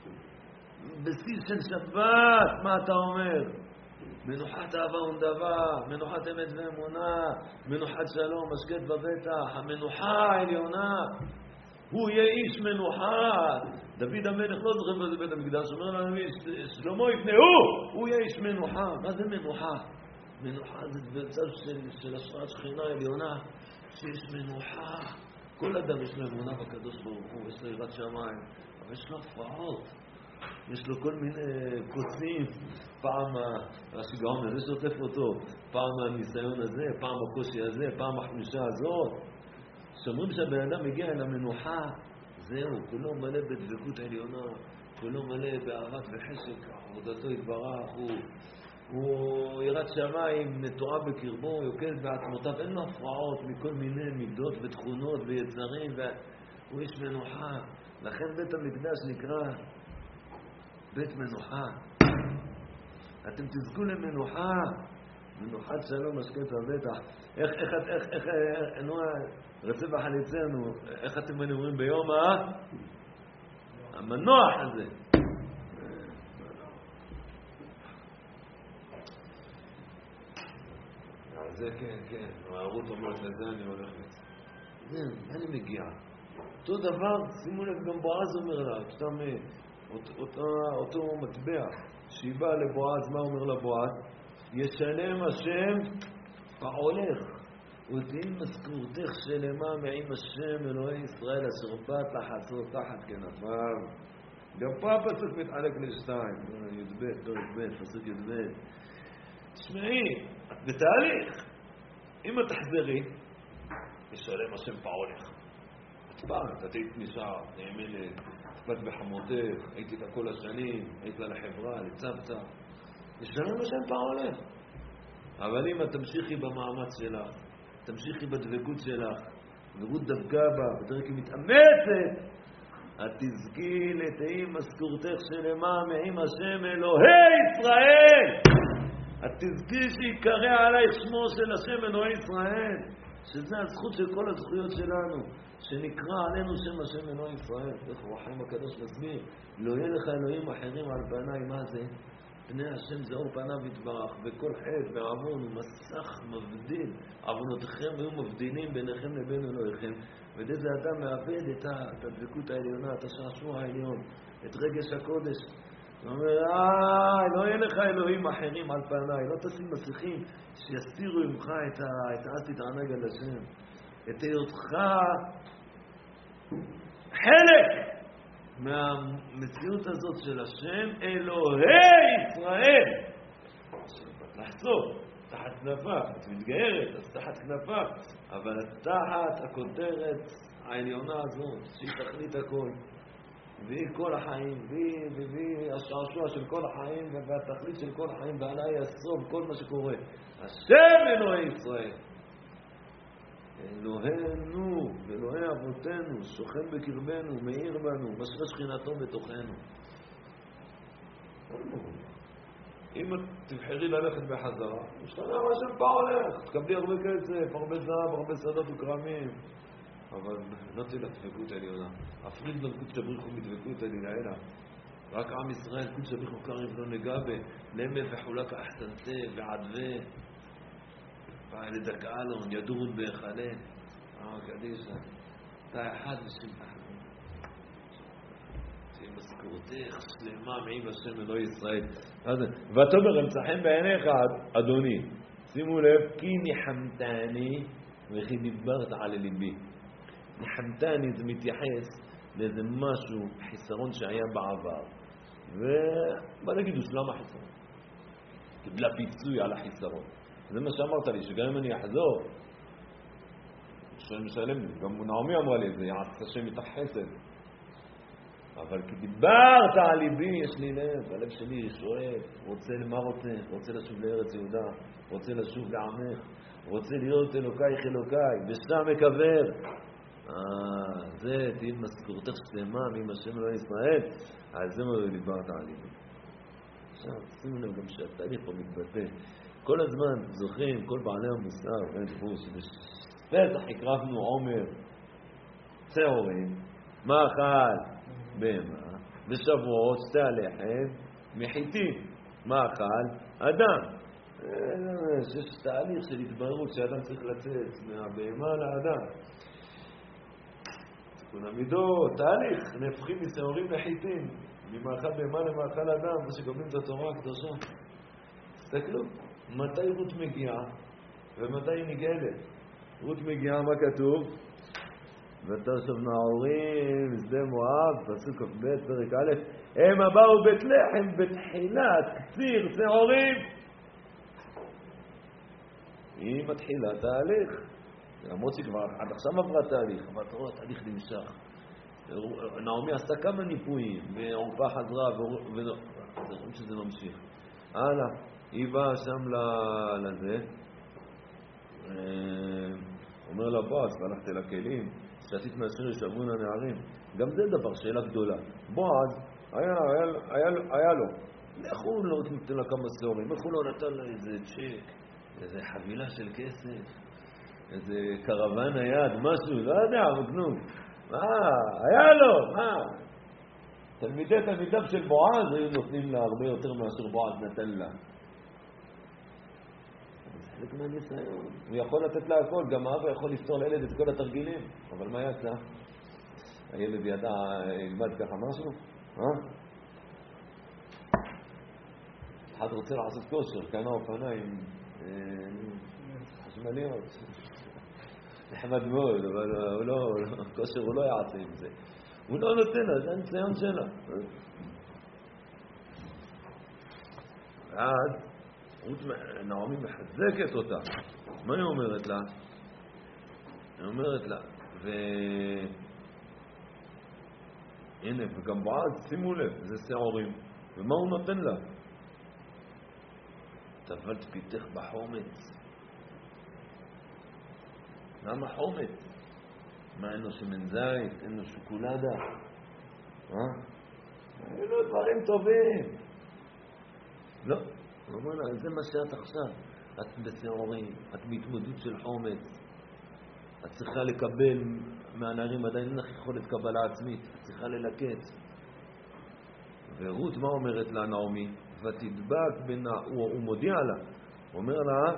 בסיס של שבת, מה אתה אומר? מנוחת אהבה ונדבה, מנוחת אמת ואמונה, מנוחת שלום, משקט בבטח, המנוחה העליונה. הוא יהיה איש מנוחה. דוד המלך לא זוכר בזה בית המקדש, אומר לנו שלמה יפנה, הוא! הוא יהיה איש מנוחה. מה זה מנוחה? מנוחה זה בצד של, של השראת שכינה עליונה, שיש מנוחה. כל אדם יש לו אמונה בקדוש ברוך הוא, יש לו יראת שמיים, אבל יש לו הפרעות. יש לו כל מיני קוצים, פעם השגעון הזה שוטף אותו, פעם הניסיון הזה, פעם הקושי הזה, פעם החמישה הזאת. שאומרים שהבן אדם מגיע אל המנוחה, זהו, כולו מלא בדבקות עליונה, כולו מלא באהבת וחשק, עבודתו יתברך, הוא, הוא יראת שמיים, נטועה בקרבו, יוקד בעצמותיו, אין לו הפרעות מכל מיני מידות ותכונות ויצרים, והוא איש מנוחה. לכן בית המקדש נקרא בית מנוחה. אתם תזכו למנוחה, מנוחת שלום משקט בבטח. איך, איך, איך, איך, איך, נו, רצה בחליצנו, איך אתם אומרים ביום ה... המנוח הזה. זה כן, כן, הרות אומרת לזה אני הולכת. זה, אני מגיע. אותו דבר, שימו לב, גם בועז אומר לה, אותם, אותו, אותו מטבע, שהיא באה לבועז, מה אומר לבועז? ישלם השם העולך, ותהי משכורתך שלמה מעם השם אלוהי ישראל, אשר בא תחתו תחת כנפיו. גם פה הפסוק מתחלק לשתיים, י"ב, לא י"ב, פסוק י"ב. תשמעי, את בתהליך. אם את תחזרי, ישלם השם פעולך. את באת, את היית נשאר, נאמנת, את בחמותך, היית איתה כל השנים, היית לה לחברה, לצוותא. ישלם השם פעולך. אבל אם את תמשיכי במאמץ שלך, תמשיכי בדבקות שלך, ורות דבקה בה, בדרך כלל מתאמצת, את תזכי לתהי משכורתך שלמה מעם השם אלוהי ישראל. את תזכי שיקרא עלייך שמו של השם אלוהי ישראל, שזה הזכות של כל הזכויות שלנו, שנקרא עלינו שם השם אלוהי ישראל. איך רוחם הקדוש מסביר, לא יהיה לך אלוהים אחרים על פניי. מה זה? פני השם זה אור פניו יתברך, וכל חטא ועוון הוא מסך מבדיל. עוונותיכם היו מבדילים ביניכם לבין אלוהיכם, וזה אדם מאבד את הדבקות העליונה, את השעשוע העליון, את רגש הקודש. הוא אומר, אה, לא יהיה לך אלוהים אחרים על פניי, לא תשים מסכים שיסתירו ממך את אל תתענג על השם, את היותך חלק מהמציאות הזאת של השם אלוהי ישראל. לחזור תחת כנפה, את מתגיירת, אז תחת כנפה, אבל תחת הכותרת העליונה הזאת שהיא תכלית הכל, והיא כל החיים, והיא, והיא השעשוע של כל החיים והתכלית של כל החיים, ועליי הסוף כל מה שקורה. השם אלוהי ישראל, אלוהינו ואלוהי אבותינו, שוכן בקרבנו, מאיר בנו, משרה שכינתו בתוכנו. אם את תבחרי ללכת בחזרה, משתנה מה שם פעולך, תקבלי הרבה כסף, הרבה זהב, הרבה שדות וכרמים, אבל לא תהיה לדבקות עליונה. אפריד לא קודש בריחו מדבקות עליונה. רק עם ישראל קודש בריחו קריב לא נגבה, למה וחולק אחסנתה ועדווה, לדקאלון, ידורון בהיכלה. אה, קדישה. אתה אחד ושמחה. תהיה משכורתך שלמה מעם השם אלוהי ישראל. ותאמר אמצחם בעיניך, אדוני. שימו לב, כי ניחמתני וכי דיברת על ליבי. ניחמתני זה מתייחס לאיזה משהו, חיסרון שהיה בעבר. ובא נגיד, הושלם החיסרון. קיבלה פיצוי על החיסרון. זה מה שאמרת לי, שגם אם אני אחזור, שאני משלם לי, גם נעמי אמרה לי, זה יעשה השם מתחסד. אבל כי דיברת על ליבי, יש לי לב, הלב שלי שואף, רוצה למה רוצה? רוצה לשוב לארץ יהודה, רוצה לשוב לעמך, רוצה להיות אלוקייך אלוקיי, ושם מקבר. אה, זה תהיה משכורתך שלמה מעם השם אלוהי ישראל, על זה מה דיברת על ליבי. עכשיו, שימו לב גם שהתהליך פה מתבטא. כל הזמן זוכרים, כל בעלי המוסר, אין תפור שבפסח הקרבנו עומר, צהורים, מאכל, בהמה, בשבועות, שתי הלחם, מחיתים, מאכל, אדם. יש תהליך של התבררות שאדם צריך לצאת מהבהמה לאדם. תיקון המידות, תהליך, נהפכים משעורים לחיתים, ממאכל בהמה למאכל אדם, מה שגובלים את התורה הקדושה. תסתכלו, מתי רות מגיעה ומתי היא נגאלת? רות מגיעה, מה כתוב? ותשוב נעורים שדה מואב, פסוק כ"ב פרק א', הם באו בית לחם בתחילת קציר שעורים. היא מתחילה תהליך, למרות שכבר עד עכשיו עברה תהליך, אבל אתה רואה, התהליך נמשך. נעמי עשתה כמה ניפויים, ועורפה חזרה, ורואים שזה ממשיך. הלאה, היא באה שם לזה, אומר לה, בועז, והלכתי לכלים, שעשית מאשר ישבון הנערים. גם זה דבר, שאלה גדולה. בועז, היה, היה, היה, היה לו. לכו לא נתן לה כמה שעורים, לכו לא נתן לה איזה צ'ק, איזה חבילה של כסף, איזה קרוון היד, משהו, לא יודע, מגנוב. מה? היה לו, מה? תלמידי תלמידיו של בועז היו נותנים לה הרבה יותר מאשר בועז נתן לה. זה חלק מהניסיון. הוא יכול לתת לה הכל, גם האבא יכול לפתור לילד את כל התרגילים. אבל מה יצא? הילד ידע, ילמד ככה משהו? אה? אחד רוצה לעשות כושר, קנה אופניים חשמליות. נחמד מאוד, אבל הוא לא, כושר הוא לא יעשה עם זה. הוא לא נותן לה, זה הניסיון שלה. ואז נעמי מחזקת אותה. מה היא אומרת לה? היא אומרת לה, ו... הנה, וגם בועז, שימו לב, זה שעורים. ומה הוא נותן לה? טבלת פיתך בחומץ. למה חומץ? מה, אין לו שמן זית? אין לו שוקולדה? אה? אין לו דברים טובים. לא. הוא אומר לה, זה מה שאת עכשיו. את בשעורים, את בהתמודדות של חומץ. את צריכה לקבל מהנערים, עדיין אין לך יכולת קבלה עצמית. את צריכה ללקט. ורות מה אומרת לה נעמי? ותדבק בין... הוא, הוא מודיע לה. הוא אומר לה,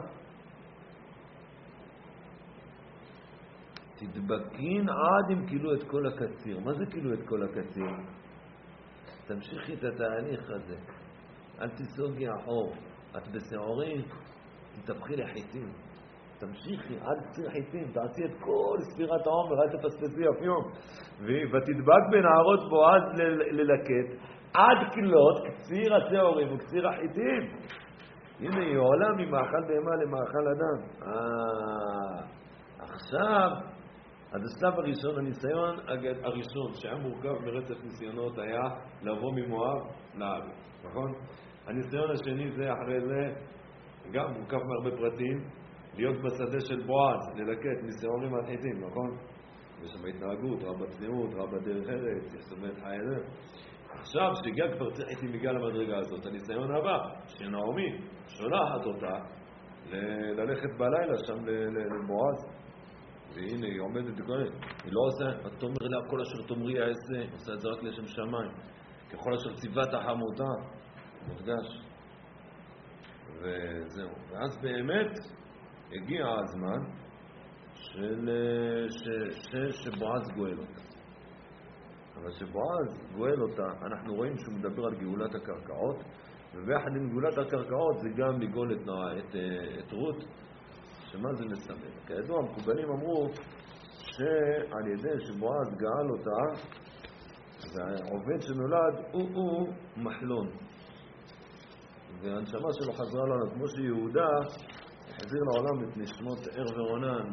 תדבקין עד אם כאילו את כל הקציר. מה זה כאילו את כל הקציר? תמשיכי את התהליך הזה. אל תסוגי אחור. את בשעורים, תתהפכי לחיטים. תמשיכי עד קציר חיטים. תעשי את כל ספירת העומר, אל תפספסי אף יום. ותדבק בנערות בועז ללקט עד כלות קציר השעורים וקציר החיטים. הנה היא עולה ממאכל בהמה למאכל אדם. אה, עכשיו, אז השלב הראשון, הניסיון הראשון שהיה מורכב מרצף ניסיונות היה לבוא ממואב לארץ, נכון? הניסיון השני זה אחרי זה, גם מורכב מהרבה פרטים, להיות בשדה של בועז, ללקט משעורים עד חיטים, נכון? יש שם התנהגות, רבה צניעות, רבה דרך ארץ, יסומת חיי זה. עכשיו שהגיע כבר חיטים מגיע למדרגה הזאת, הניסיון הבא, שנעמי שולחת אותה ללכת בלילה שם לבועז. והנה היא עומדת וכהנת, היא לא עושה, את תאמר לה כל אשר תאמרי אעשה, עושה את זה רק לשם שמיים, ככל אשר ציוות חמותה, מודגש. וזהו, ואז באמת הגיע הזמן של ש, ש, שבועז גואל אותה. אבל שבועז גואל אותה, אנחנו רואים שהוא מדבר על גאולת הקרקעות, וביחד עם גאולת הקרקעות זה גם לגאול את, את, את רות. שמה זה מסמל? כידוע, המקובלים אמרו שעל ידי שבועז גאל אותה, והעובד שנולד הוא הוא מחלון. והנשמה שלו חזרה לנו, כמו שיהודה החזיר לעולם את נשמות ער ורונן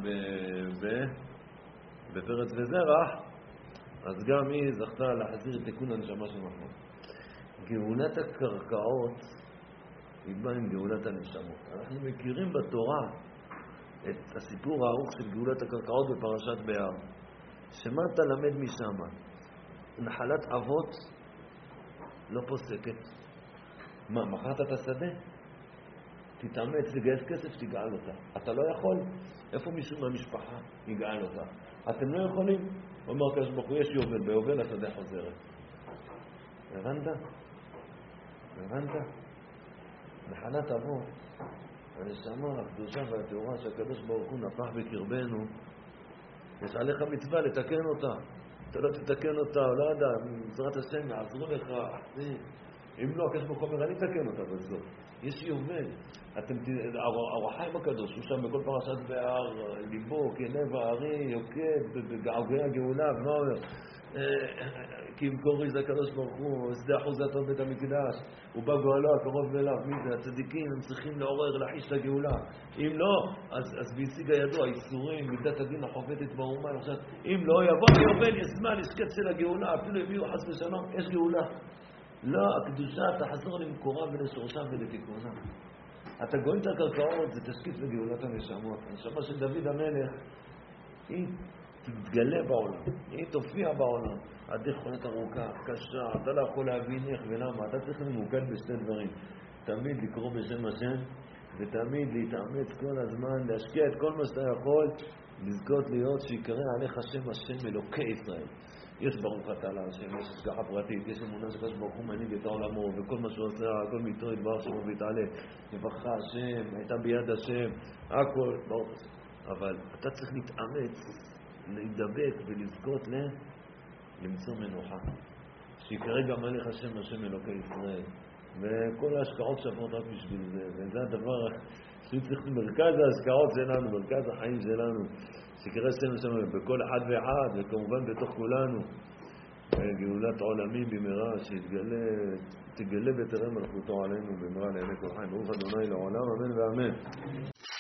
בפרץ וזרח, אז גם היא זכתה להחזיר את תיקון הנשמה של מחלון. גאולת הקרקעות היא באה עם גאולת הנשמות. אנחנו מכירים בתורה את הסיפור הארוך של גאולת הקרקעות בפרשת בהר. שמה אתה למד משם? נחלת אבות לא פוסקת. מה, מכרת את השדה? תתאמץ, לגייס כסף, תגאל אותה. אתה לא יכול? איפה מישהו מהמשפחה יגאל אותה? אתם לא יכולים? אומר הקדוש ברוך הוא, יש יובל, ביובל השדה חוזרת. הבנת? הבנת? נחלת אבות, הנשמה, הקדושה והתאורה שהקדוש ברוך הוא נפח בקרבנו, יש עליך מצווה לתקן אותה. אתה לא תתקן אותה, לא יודע, בעזרת השם יעזרו לך, אם לא, הקדוש ברוך הוא אומר, אני אתקן אותה בזאת. יש יובל. אתם, האור החיים הקדוש, הוא שם בכל פרשת בהר, ליבו, כלב הארי, יוקד, בגעגועי הגאולה, ומה אומר? כי אם קורא זה הקדוש ברוך הוא, שדה אחוזתו בית המקדש, הוא בא גואלו הקרוב אליו. מי זה? הצדיקים, הם צריכים לעורר, להחיש את הגאולה. אם לא, אז, אז בהשיג הידוע, איסורים, מידת הדין החופטת באומה. עכשיו, אם לא יבוא יובל, ישמע לשקט של הגאולה, אפילו הביאו חס ושלום, יש גאולה. לא, הקדושה תחזור למקורה ולשורשה ולתיקונה. אתה גואל את הקרקעות, זה תשקיף לגאולת הנשמות. הנשמה של דוד המלך, היא תתגלה בעולם, היא תופיע בעולם. הדרך חולת ארוכה, קשה, אתה לא יכול להבין איך ולמה. אתה צריך למוקד בשתי דברים. תמיד לקרוא בשם השם, ותמיד להתאמץ כל הזמן, להשקיע את כל מה שאתה יכול, לזכות להיות שיקרא עליך שם השם אלוקי ישראל. יש ברוך אתה להשם, יש השגחה פרטית, יש אמונה שקדוש ברוך הוא מנהיג את העולמו, וכל מה שהוא עושה, הכל מיתו יתברך שמו ויתעלה. יברכך השם, הייתה ביד השם, הכל, ברוך השם. אבל אתה צריך להתאמץ, להידבק ולזכות ל... למצוא מנוחה. שיקרא גם עליך השם, השם אלוקי ישראל. וכל ההשקעות שעברות רק בשביל זה. וזה הדבר שצריך מרכז ההשקעות שלנו, מרכז החיים שלנו. שיקרא השם, השם בכל אחד ואחד, וכמובן בתוך כולנו. גאולת עולמים במהרה, שתגלה, תגלה ותראה מלכותו עלינו במהרה לעיני כל חיים. ברוך ה' לעולם, אמן ואמן.